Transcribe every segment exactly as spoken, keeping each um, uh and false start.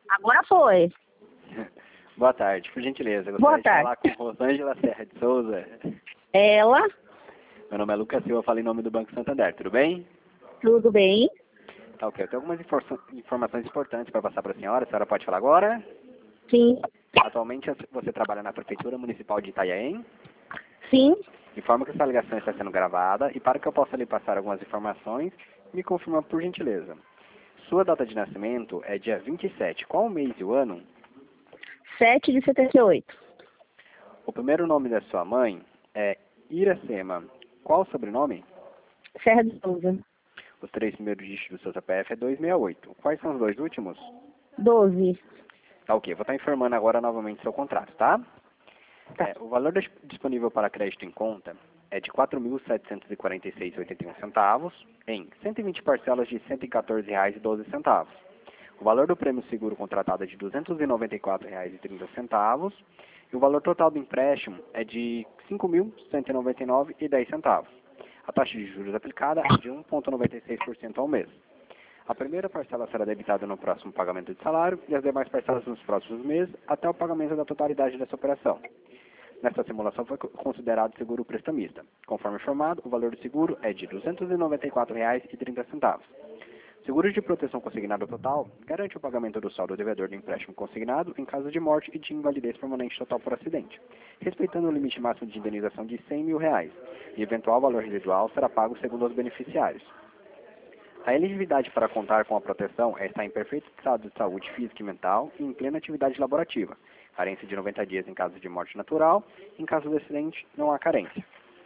Agora foi. Boa tarde, por gentileza. Eu Boa gostaria de tarde. falar com Rosângela Serra de Souza. Ela, Meu nome é Lucas Silva, eu falo em nome do Banco Santander, tudo bem? tudo bem? Tá ok, eu tenho algumas infor- informações importantes para passar para a senhora. A senhora pode falar agora? Sim. Atualmente você trabalha na Prefeitura Municipal de Itanhaém. Sim. Informo que essa ligação está sendo gravada e para que eu possa lhe passar algumas informações, me confirma por gentileza. Sua data de nascimento é dia vinte e sete. Qual o mês e o ano? sete de setenta e oito. O primeiro nome da sua mãe é Iracema. Qual o sobrenome? Serra de Souza. Os três primeiros dígitos do seu C P F é duzentos e sessenta e oito. Quais são os dois últimos? doze. Tá ok, vou estar informando agora novamente seu contrato, tá? Tá. É, o valor dis- disponível para crédito em conta é de quatro mil setecentos e quarenta e seis reais e oitenta e um centavos em cento e vinte parcelas de cento e quatorze reais e doze centavos. O valor do prêmio seguro contratado é de duzentos e noventa e quatro reais e trinta centavos e o valor total do empréstimo é de cinco mil cento e noventa e nove reais e dez centavos. A taxa de juros aplicada é de um vírgula noventa e seis por cento ao mês. A primeira parcela será debitada no próximo pagamento de salário e as demais parcelas nos próximos meses até o pagamento da totalidade dessa operação. Nesta simulação foi considerado seguro prestamista. Conforme informado, o valor do seguro é de duzentos e noventa e quatro reais e trinta centavos. Seguro de proteção consignado total garante o pagamento do saldo devedor do empréstimo consignado em caso de morte e de invalidez permanente total por acidente, respeitando o limite máximo de indenização de cem mil reais, e eventual valor residual será pago segundo os beneficiários. A elegibilidade para contar com a proteção é estar em perfeito estado de saúde física e mental e em plena atividade laborativa. Carência de noventa dias em caso de morte natural. Em caso de acidente, não há carência.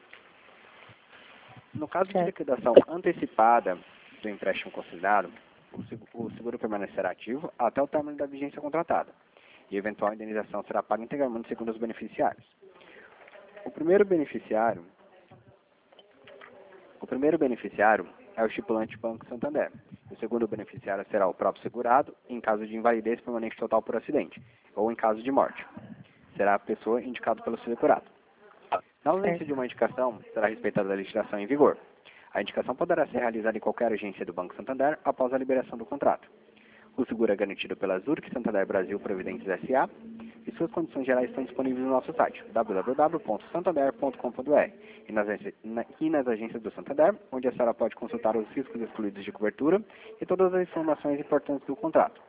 No caso de Certo. liquidação antecipada do empréstimo consignado, o seg- o seguro permanecerá ativo até o término da vigência contratada. E eventual indenização será paga integralmente segundo os beneficiários. O primeiro beneficiário O primeiro beneficiário é o estipulante Banco Santander. O segundo beneficiário será o próprio segurado, em caso de invalidez permanente total por acidente, ou em caso de morte. Será a pessoa indicada pelo segurado. Na ausência Certo. de uma indicação, será respeitada a legislação em vigor. A indicação poderá ser realizada em qualquer agência do Banco Santander após a liberação do contrato. O seguro é garantido pela Zurich Santander Brasil Previdentes S A e suas condições gerais estão disponíveis no nosso site w w w ponto santander ponto com ponto b r e nas, agências- na- e nas agências do Santander, onde a senhora pode consultar os riscos excluídos de cobertura e todas as informações importantes do contrato.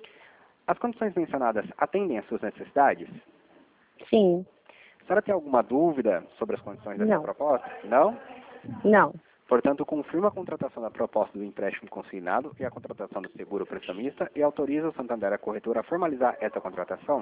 As condições mencionadas atendem às suas necessidades? Sim. A senhora tem alguma dúvida sobre as condições dessa Não. proposta? Não? Não. Portanto, confirma a contratação da proposta do empréstimo consignado e a contratação do seguro prestamista e autoriza o Santander a corretora a formalizar essa contratação?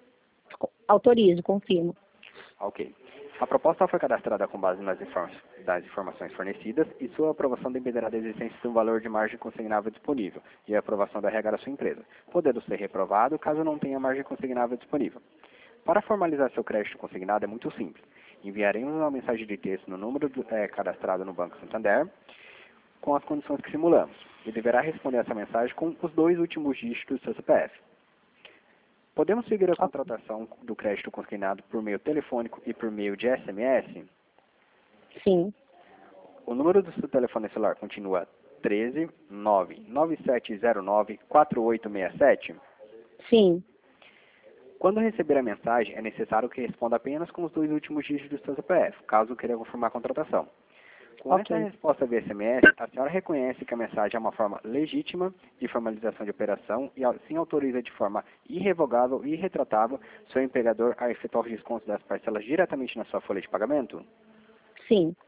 Autorizo, confirmo. Ok. A proposta foi cadastrada com base nas informa- das informações fornecidas e sua aprovação dependerá da existência de um valor de margem consignável disponível e a aprovação da regra da sua empresa, podendo ser reprovado caso não tenha margem consignável disponível. Para formalizar seu crédito consignado é muito simples. Enviaremos uma mensagem de texto no número do- eh, cadastrado no Banco Santander com as condições que simulamos e deverá responder essa mensagem com os dois últimos dígitos do seu C P F. Podemos seguir a contratação do crédito consignado por meio telefônico e por meio de S M S? Sim. O número do seu telefone celular continua treze nove nove sete zero nove quatro oito seis sete? Sim. Quando receber a mensagem, é necessário que responda apenas com os dois últimos dígitos do seu C P F, caso queira confirmar a contratação. Com Ok. essa resposta via S M S, a senhora reconhece que a mensagem é uma forma legítima de formalização de operação e assim autoriza de forma irrevogável e irretratável seu empregador a efetuar os descontos das parcelas diretamente na sua folha de pagamento? Sim.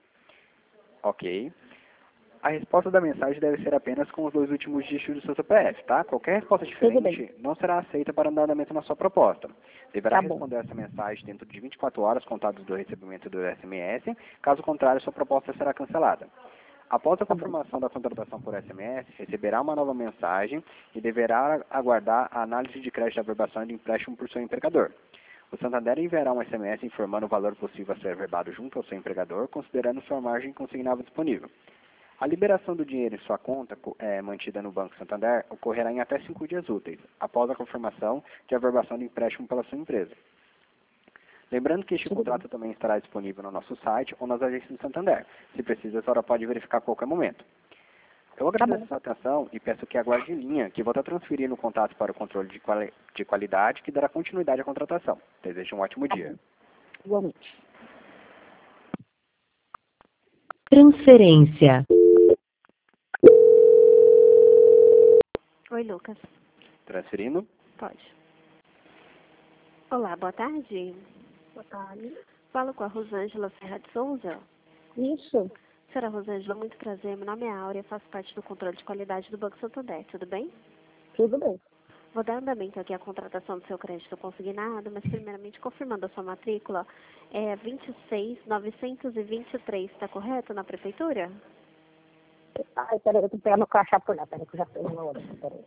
Ok. A resposta da mensagem deve ser apenas com os dois últimos dígitos do seu C P F, tá? Qualquer resposta Tudo diferente não será aceita para andamento na sua proposta. Deverá Tá bom. responder essa mensagem dentro de vinte e quatro horas contados do recebimento do S M S, caso contrário, sua proposta será cancelada. Após a Tá bom. confirmação da contratação por S M S, receberá uma nova mensagem e deverá aguardar a análise de crédito da averbação do empréstimo por seu empregador. O Santander enviará um S M S informando o valor possível a ser averbado junto ao seu empregador, considerando sua margem consignável disponível. A liberação do dinheiro em sua conta, co- eh, mantida no Banco Santander, ocorrerá em até cinco dias úteis, após a confirmação de averbação do empréstimo pela sua empresa. Lembrando que este Tudo contrato também estará disponível no nosso site ou nas agências do Santander. Se precisa, a senhora pode verificar a qualquer momento. Eu agradeço a sua atenção e peço que aguarde em linha, que vou estar transferindo o contato para o controle de, quali de qualidade, que dará continuidade à contratação. Desejo um ótimo dia. Igualmente. Transferência. Oi, Lucas. Transferindo. Pode. Olá, boa tarde. Boa tarde. Falo com a Rosângela Serra de Souza. Isso. Senhora Rosângela, muito prazer. Meu nome é Áurea, faço parte do controle de qualidade do Banco Santander. Tudo bem? Tudo bem. Vou dar andamento aqui à contratação do seu crédito consignado, mas primeiramente confirmando a sua matrícula, é vinte e seis mil novecentos e vinte e três, está correto na prefeitura? Ai, peraí, eu tô pegando o crachá por lá. Peraí, que eu já tenho uma outra. Peraí.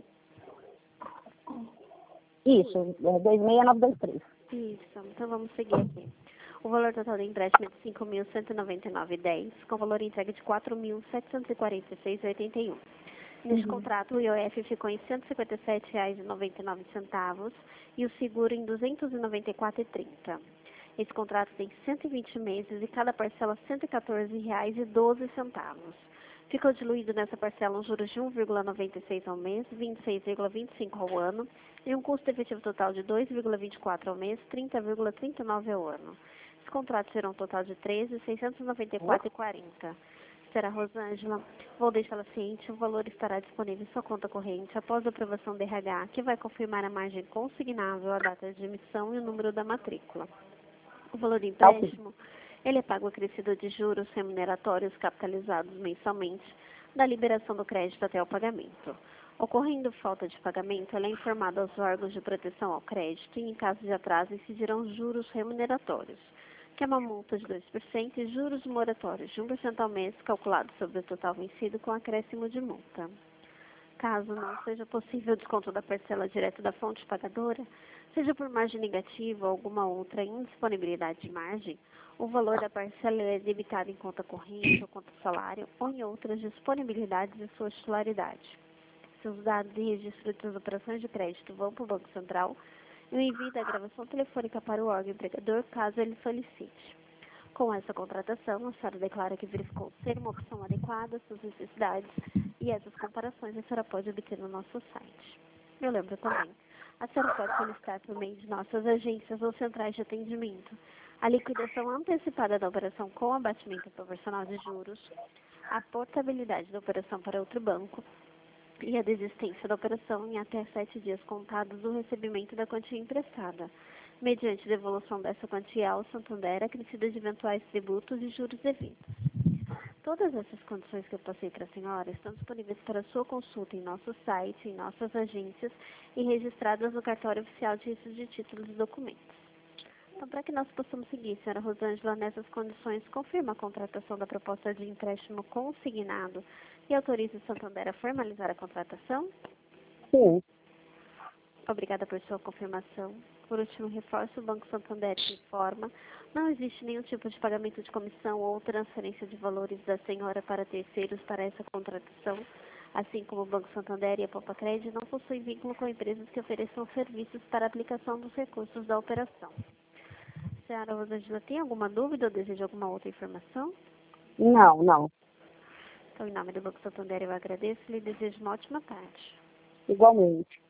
Isso, é dois seis nove dois três. Isso, então vamos seguir aqui. O valor total do empréstimo é de cinco mil cento e noventa e nove reais e dez centavos, com valor entregue de quatro mil setecentos e quarenta e seis reais e oitenta e um centavos. Neste Uhum. contrato, o I O F ficou em cento e cinquenta e sete reais e noventa e nove centavos e o seguro em duzentos e noventa e quatro reais e trinta centavos. Esse contrato tem cento e vinte meses e cada parcela cento e quatorze reais e doze centavos. Ficou diluído nessa parcela um juros de um vírgula noventa e seis ao mês, vinte e seis vírgula vinte e cinco ao ano e um custo efetivo total de dois vírgula vinte e quatro ao mês, trinta vírgula trinta e nove ao ano. Esse contrato será um total de treze mil seiscentos e noventa e quatro reais e quarenta centavos. Será Rosângela, vou deixá-la ciente, o valor estará disponível em sua conta corrente após a aprovação do R H, que vai confirmar a margem consignável, a data de emissão e o número da matrícula. O valor do empréstimo, ele é pago acrescido de juros remuneratórios capitalizados mensalmente, da liberação do crédito até o pagamento. Ocorrendo falta de pagamento, ela é informada aos órgãos de proteção ao crédito e, em caso de atraso, incidirão juros remuneratórios, que é uma multa de dois por cento e juros moratórios de um por cento ao mês, calculado sobre o total vencido com acréscimo de multa. Caso não seja possível o desconto da parcela direto da fonte pagadora, seja por margem negativa ou alguma outra indisponibilidade de margem, o valor da parcela é debitado em conta corrente ou conta salário ou em outras disponibilidades de sua titularidade. Seus dados e registro das operações de crédito vão para o Banco Central e o envio da gravação telefônica para o órgão empregador, caso ele solicite. Com essa contratação, a senhora declara que verificou ser uma opção adequada às suas necessidades e essas comparações a senhora pode obter no nosso site. Eu lembro também, a senhora pode solicitar por meio de nossas agências ou centrais de atendimento a liquidação antecipada da operação com abatimento proporcional de juros, a portabilidade da operação para outro banco e a desistência da operação em até sete dias contados do recebimento da quantia emprestada, mediante devolução dessa quantia ao Santander acrescida de eventuais tributos e juros devidos. Todas essas condições que eu passei para a senhora estão disponíveis para sua consulta em nosso site, em nossas agências e registradas no cartório oficial de registro de títulos e documentos. Então, para que nós possamos seguir, senhora Rosângela, nessas condições, confirma a contratação da proposta de empréstimo consignado e autoriza o Santander a formalizar a contratação? Sim. Obrigada por sua confirmação. Por último, reforço, o Banco Santander te informa, não existe nenhum tipo de pagamento de comissão ou transferência de valores da senhora para terceiros para essa contratação, assim como o Banco Santander e a Popacred não possuem vínculo com empresas que ofereçam serviços para a aplicação dos recursos da operação. Senhora Rosângela, tem alguma dúvida ou deseja alguma outra informação? Não, não. Então, em nome do Banco Santander, eu agradeço e lhe desejo uma ótima tarde. Igualmente.